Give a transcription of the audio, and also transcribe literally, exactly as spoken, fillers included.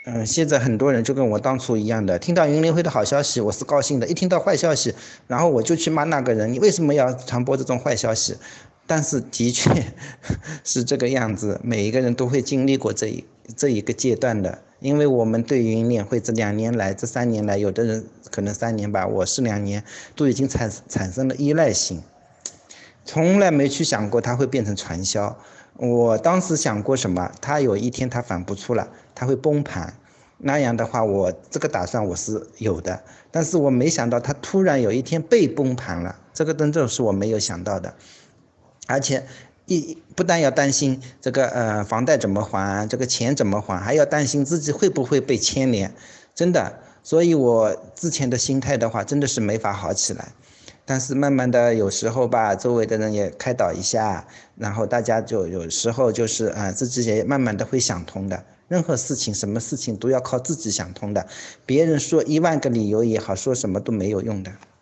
嗯，现在很多人就跟我当初一样的，听到云林会的好消息，我是高兴的；一听到坏消息，然后我就去骂那个人，你为什么要传播这种坏消息？但是的确是这个样子，每一个人都会经历过这一这一个阶段的，因为我们对云联会这两年来、这三年来，有的人可能三年吧，我是两年，都已经产产生了依赖性。从来没去想过它会变成传销。我当时想过什么？它有一天它反不出了，它会崩盘。那样的话，我这个打算我是有的，但是我没想到它突然有一天被崩盘了，这个真正是我没有想到的。而且一不但要担心这个呃房贷怎么还，这个钱怎么还，还要担心自己会不会被牵连，真的。所以我之前的心态的话，真的是没法好起来。但是慢慢的，有时候吧，周围的人也开导一下，然后大家就有时候就是啊、呃自己也慢慢的会想通的。任何事情，什么事情都要靠自己想通的，别人说一万个理由也好，说什么都没有用的。